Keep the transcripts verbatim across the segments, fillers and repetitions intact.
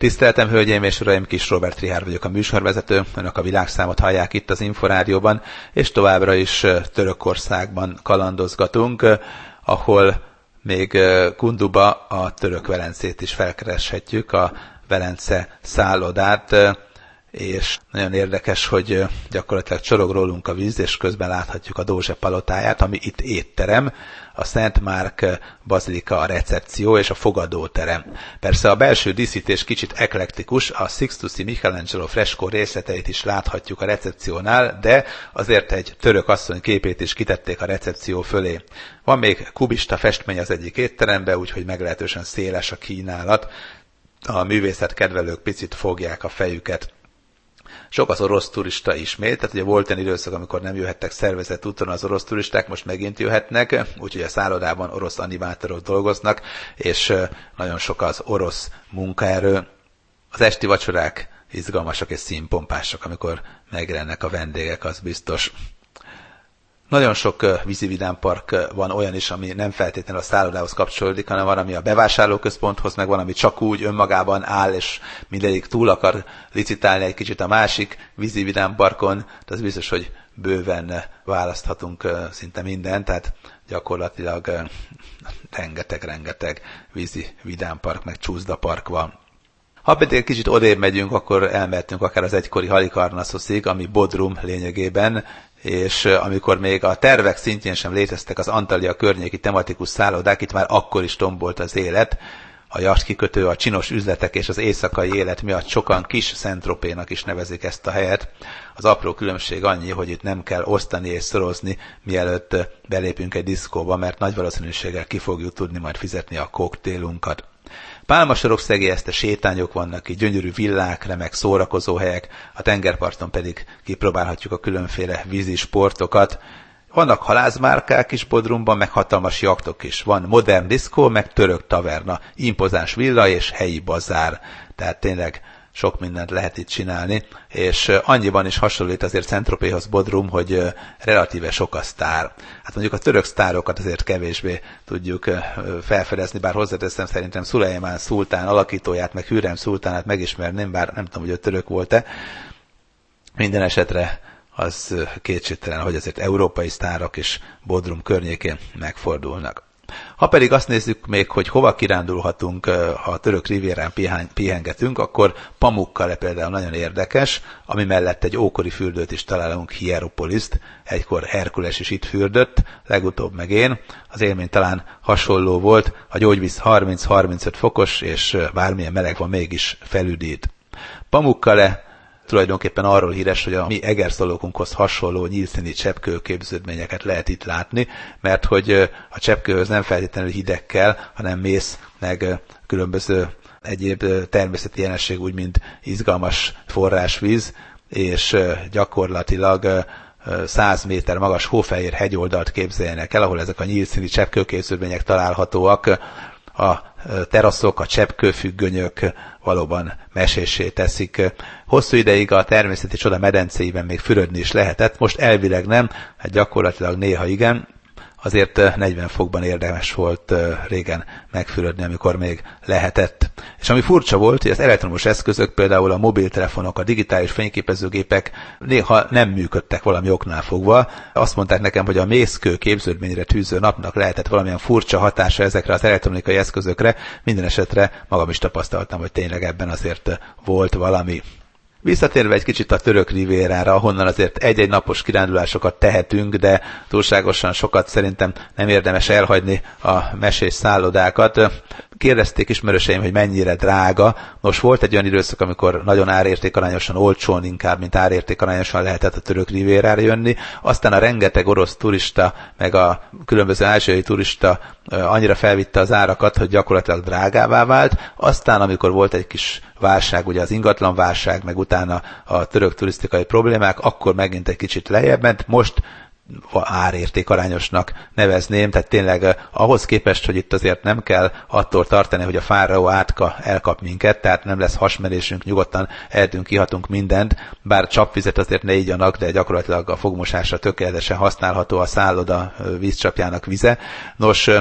Tiszteltem, hölgyeim és uraim, Kis Róbert Richárd vagyok, a műsorvezető, önök a világszámot hallják itt az Inforádióban, és továbbra is Törökországban kalandozgatunk, ahol még Kunduba a török Velencét is felkereshetjük, a Velence szállodát, és nagyon érdekes, hogy gyakorlatilag csorog rólunk a víz, és közben láthatjuk a Dózse palotáját, ami itt étterem, a Szent Márk bazilika a recepció és a fogadóterem. Persze a belső díszítés kicsit eklektikus, a Sixtusi Michelangelo freskó részleteit is láthatjuk a recepciónál, de azért egy török asszony képét is kitették a recepció fölé. Van még kubista festmény az egyik étteremben, úgyhogy meglehetősen széles a kínálat. A művészetkedvelők picit fogják a fejüket. Sok az orosz turista ismét, tehát ugye volt egy időszak, amikor nem jöhettek szervezett úton az orosz turisták, most megint jöhetnek, úgyhogy a szállodában orosz animátorok dolgoznak, és nagyon sok az orosz munkaerő. Az esti vacsorák izgalmasak és színpompásak, amikor megjelennek a vendégek, az biztos. Nagyon sok vízividámpark van olyan is, ami nem feltétlenül a szállodához kapcsolódik, hanem van, ami a bevásárlóközponthoz, meg van, ami csak úgy önmagában áll, és mindegyik túl akar licitálni egy kicsit a másik vízividámparkon. Tehát az biztos, hogy bőven választhatunk szinte mindent, tehát gyakorlatilag rengeteg-rengeteg vízividámpark, meg csúszdapark van. Ha pedig egy kicsit odébb megyünk, akkor elmehetünk akár az egykori Halikarnaszoszig, ami Bodrum lényegében, és amikor még a tervek szintjén sem léteztek az Antalya környéki tematikus szállodák, itt már akkor is tombolt az élet. A jachtkikötő, a csinos üzletek és az éjszakai élet miatt sokan kis Saint-Tropénak is nevezik ezt a helyet. Az apró különbség annyi, hogy itt nem kell osztani és szorozni, mielőtt belépünk egy diszkóba, mert nagy valószínűséggel ki fogjuk tudni majd fizetni a koktélunkat. Pálmasorok szegélyezte sétányok vannak, így gyönyörű villák, remek szórakozóhelyek, a tengerparton pedig kipróbálhatjuk a különféle vízi sportokat. Vannak halászmárkák is Bodrumban, meg hatalmas jachtok is. Van modern diszkó, meg török taverna, impozáns villa és helyi bazár. Tehát tényleg sok mindent lehet itt csinálni, és annyiban is hasonlít azért Saint-Tropéhoz Bodrum, hogy relatíve sok a sztár. Hát mondjuk a török sztárokat azért kevésbé tudjuk felfedezni, bár hozzáteszem, szerintem Szulejmán szultán alakítóját, meg Hürrem szultánát megismerném, bár nem tudom, hogy ő török volt-e. Minden esetre az kétségtelen, hogy azért európai sztárok is Bodrum környékén megfordulnak. Ha pedig azt nézzük még, hogy hova kirándulhatunk, ha a török rivérán pihengetünk, akkor Pamukkale például nagyon érdekes, ami mellett egy ókori fürdőt is találunk, Hieropoliszt, egykor Herkules is itt fürdött, legutóbb meg én. Az élmény talán hasonló volt, a gyógyvíz harminc-harmincöt fokos, és bármilyen meleg van, mégis felüdít. Pamukkale tulajdonképpen arról híres, hogy a mi egerszalókunkhoz hasonló nyílszíni cseppkőképződményeket lehet itt látni, mert hogy a cseppkőhöz nem feltétlenül hideg kell, hanem mész, meg különböző egyéb természeti jelenség, úgy mint izgalmas forrásvíz, és gyakorlatilag száz méter magas Hófehér hegyoldalt képzeljenek el, ahol ezek a nyílszíni cseppkőképződmények találhatóak. A teraszok, a cseppkőfüggönyök valóban meséssé teszik. Hosszú ideig a természeti csoda medencéiben még fürödni is lehetett, most elvileg nem, hát gyakorlatilag néha igen. Azért negyven fokban érdemes volt régen megfürödni, amikor még lehetett. És ami furcsa volt, hogy az elektromos eszközök, például a mobiltelefonok, a digitális fényképezőgépek néha nem működtek valami oknál fogva. Azt mondták nekem, hogy a mészkő képződményre tűző napnak lehetett valamilyen furcsa hatása ezekre az elektronikai eszközökre. Minden esetre magam is tapasztaltam, hogy tényleg ebben azért volt valami. Visszatérve egy kicsit a török rivérára, ahonnan azért egy-egy napos kirándulásokat tehetünk, de túlságosan sokat szerintem nem érdemes elhagyni a mesés szállodákat. Kérdezték ismerőseim, hogy mennyire drága. Nos, volt egy olyan időszak, amikor nagyon árértékarányosan, olcsón inkább, mint árértékarányosan lehetett a török rivérára jönni. Aztán a rengeteg orosz turista, meg a különböző ázsiai turista annyira felvitte az árakat, hogy gyakorlatilag drágává vált. Aztán, amikor volt egy kis válság, ugye az ingatlan válság, meg utána a török turisztikai problémák, akkor megint egy kicsit lejjebb ment. Most árértékarányosnak nevezném, tehát tényleg ahhoz képest, hogy itt azért nem kell attól tartani, hogy a fáraó átka elkap minket, tehát nem lesz hasmerésünk, nyugodtan eltünk, kihatunk mindent, bár csapvizet azért ne igyanak, de gyakorlatilag a fogmosásra tökéletesen használható a szálloda vízcsapjának vize. Nos,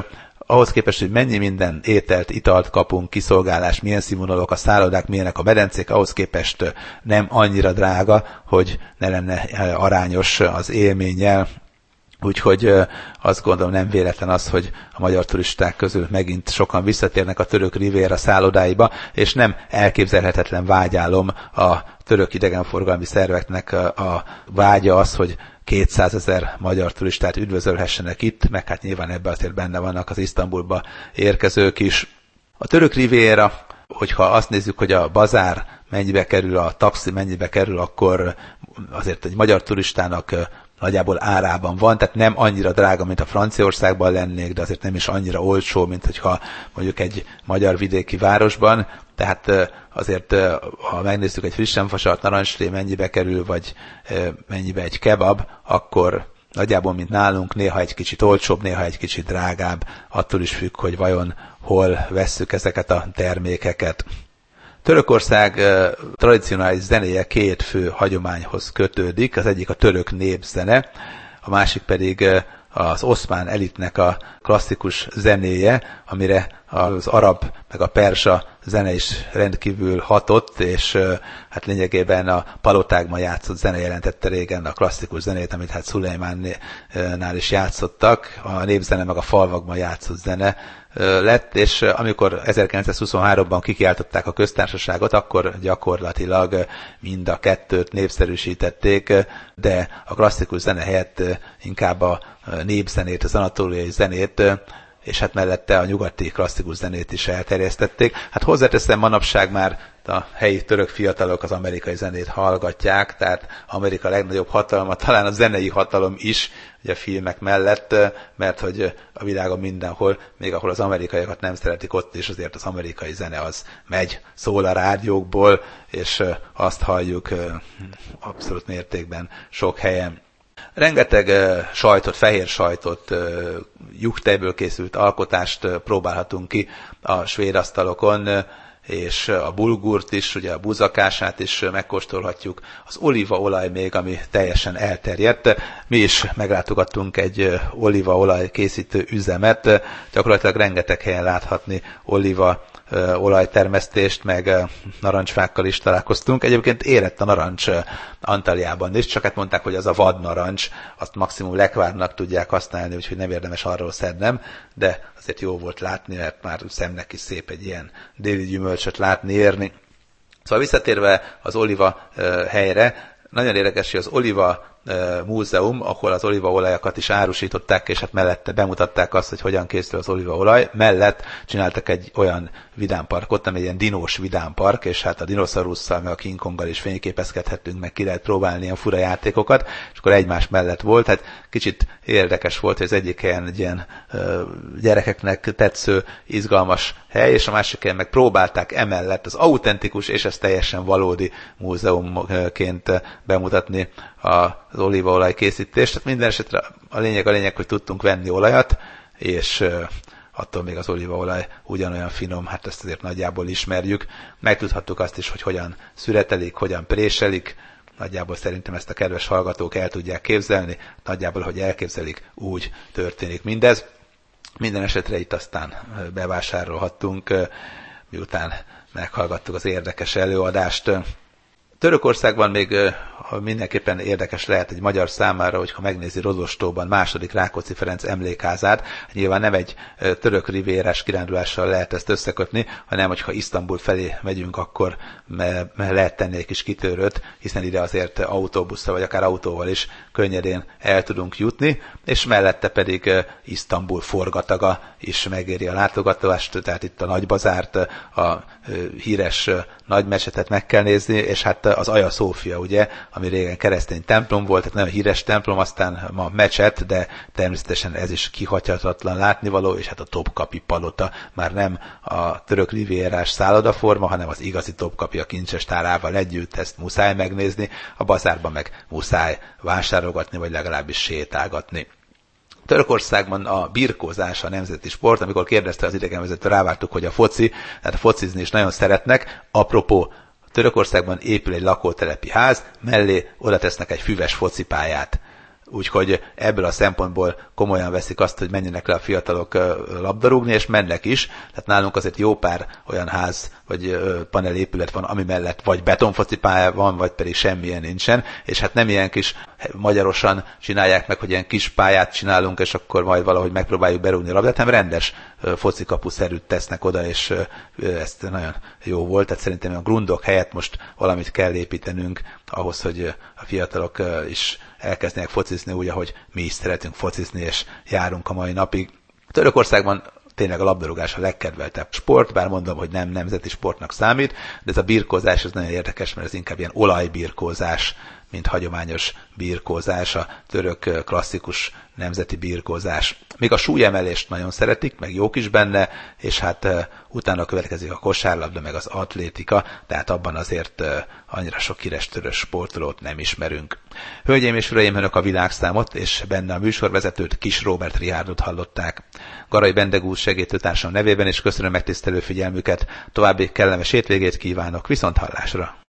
ahhoz képest, hogy mennyi minden ételt, italt kapunk, kiszolgálás, milyen színvonalak a szállodák, milyenek a medencék, ahhoz képest nem annyira drága, hogy ne lenne arányos az élménnyel. Úgyhogy azt gondolom, nem véletlen az, hogy a magyar turisták közül megint sokan visszatérnek a török Riviera szállodáiba, és nem elképzelhetetlen vágyálom a török idegenforgalmi szerveknek a vágya az, hogy kétszázezer magyar turistát üdvözölhessenek itt, meg hát nyilván ebben azért benne vannak az Isztambulba érkezők is. A török Riviera, hogyha azt nézzük, hogy a bazár mennyibe kerül, a taxi mennyibe kerül, akkor azért egy magyar turistának nagyjából árában van, tehát nem annyira drága, mint a Franciaországban lennék, de azért nem is annyira olcsó, mint hogyha mondjuk egy magyar vidéki városban. Tehát azért, ha megnézzük egy frissen fasalt narancslé mennyibe kerül, vagy mennyibe egy kebab, akkor nagyjából, mint nálunk, néha egy kicsit olcsóbb, néha egy kicsit drágább, attól is függ, hogy vajon hol vesszük ezeket a termékeket. Törökország tradicionális zenéje két fő hagyományhoz kötődik, az egyik a török népzene, a másik pedig az oszmán elitnek a klasszikus zenéje, amire az arab meg a persa zene is rendkívül hatott, és hát lényegében a palotákban játszott zene jelentette régen a klasszikus zenét, amit hát Szulejmánnál is játszottak, a népzene meg a falvakban játszott zene lett, és amikor ezerkilencszázhuszonháromban kikiáltották a köztársaságot, akkor gyakorlatilag mind a kettőt népszerűsítették, de a klasszikus zene helyett inkább a népzenét, az anatóliai zenét, és hát mellette a nyugati klasszikus zenét is elterjesztették. Hát hozzáteszem, manapság már a helyi török fiatalok az amerikai zenét hallgatják, tehát Amerika legnagyobb hatalma, talán a zenei hatalom is, ugye a filmek mellett, mert hogy a világon mindenhol, még ahol az amerikaiakat nem szeretik, ott is azért az amerikai zene az megy, szól a rádiókból, és azt halljuk abszolút mértékben sok helyen. Rengeteg uh, sajtot, fehér sajtot, uh, juhtejből készült alkotást uh, próbálhatunk ki a svéd asztalokon, uh, és a bulgurt is, ugye a buzakását is uh, megkóstolhatjuk. Az olívaolaj még, ami teljesen elterjedt. Mi is meglátogattunk egy uh, olívaolaj készítő üzemet, uh, gyakorlatilag rengeteg helyen láthatni olíva olajtermesztést, meg narancsfákkal is találkoztunk. Egyébként érett a narancs Antalyában is, csak hát mondták, hogy az a vadnarancs, azt maximum lekvárnak tudják használni, úgyhogy nem érdemes arról szednem, de azért jó volt látni, mert már szemnek is szép egy ilyen déli gyümölcsöt látni, érni. Szóval visszatérve az oliva helyre, nagyon érdekes, hogy az Oliva múzeum, ahol az olívaolajakat is árusították, és hát mellette bemutatták azt, hogy hogyan készül az olívaolaj. Mellett csináltak egy olyan vidámparkot, ami egy ilyen dinós vidámpark, és hát a dinoszaurusszal, meg a King Konggal is fényképezkedhettünk, meg ki lehet próbálni ilyen fura játékokat, és akkor egymás mellett volt. Hát kicsit érdekes volt, hogy az egyik helyen egy ilyen ö, gyerekeknek tetsző, izgalmas hely, és a másik helyen meg próbálták emellett az autentikus, és ez teljesen valódi múzeumként bemutatni az olívaolaj készítést. Tehát minden esetre a lényeg a lényeg, hogy tudtunk venni olajat, és attól még az olívaolaj ugyanolyan finom, hát ezt azért nagyjából ismerjük. Megtudhattuk azt is, hogy hogyan szüretelik, hogyan préselik. Nagyjából szerintem ezt a kedves hallgatók el tudják képzelni. Nagyjából, hogy elképzelik, úgy történik mindez. Minden esetre itt aztán bevásárolhattunk, miután meghallgattuk az érdekes előadást. Törökországban még mindenképpen érdekes lehet egy magyar számára, hogyha megnézi Rozostóban második Rákóczi Ferenc emlékházát. Nyilván nem egy török rivérás kirándulással lehet ezt összekötni, hanem hogyha Isztambul felé megyünk, akkor lehet tenni egy kis kitörőt, hiszen ide azért autóbusszal vagy akár autóval is könnyedén el tudunk jutni, és mellette pedig Isztambul forgataga is megéri a látogatást, tehát itt a Nagybazárt, a híres nagymecsetet meg kell nézni, és hát az Aja Szófia, ugye, ami régen keresztény templom volt, tehát nagyon híres templom, aztán ma mecset, de természetesen ez is kihagyhatatlan látnivaló, és hát a Topkapi palota már nem a török rivérás szállodaforma, hanem az igazi Topkapi a kincses tárával együtt, ezt muszáj megnézni, a bazárban meg muszáj vásárolgatni, vagy legalábbis sétálgatni. Törökországban a birkózás a nemzeti sport, amikor kérdezte az idegenvezető, rávártuk, hogy a foci, tehát a focizni is nagyon szeretnek. Apropó, Törökországban épül egy lakótelepi ház, mellé oda tesznek egy füves focipályát. úgyhogy ebből a szempontból komolyan veszik azt, hogy menjenek le a fiatalok labdarúgni, és mennek is. Tehát nálunk azért jó pár olyan ház vagy panelépület van, ami mellett vagy betonfoci pálya van, vagy pedig semmilyen nincsen, és hát nem ilyen kis magyarosan csinálják meg, hogy ilyen kis pályát csinálunk, és akkor majd valahogy megpróbáljuk berúgni a labdát, hanem rendes focikapuszerűt tesznek oda, és ez nagyon jó volt. Tehát szerintem a grundok helyett most valamit kell építenünk ahhoz, hogy a fiatalok is elkezdenek focizni úgy, ahogy mi is szeretünk focizni, és járunk a mai napig. Törökországban tényleg a labdarúgás a legkedveltebb sport, bár mondom, hogy nem nemzeti sportnak számít, de ez a birkózás, ez nagyon érdekes, mert ez inkább ilyen olajbirkózás, mint hagyományos birkózás, a török klasszikus nemzeti birkózás. Még a súlyemelést nagyon szeretik, meg jók is benne, és hát uh, utána következik a kosárlabda, meg az atlétika, tehát abban azért uh, annyira sok híres török sportolót nem ismerünk. Hölgyeim és uraim, önök a világszámot, és benne a műsorvezetőt, Kis Róbert Rihárdot hallották. Garai Bendegúz segítőtársam nevében is köszönöm megtisztelő figyelmüket, további kellemes hétvégét kívánok, viszont hallásra!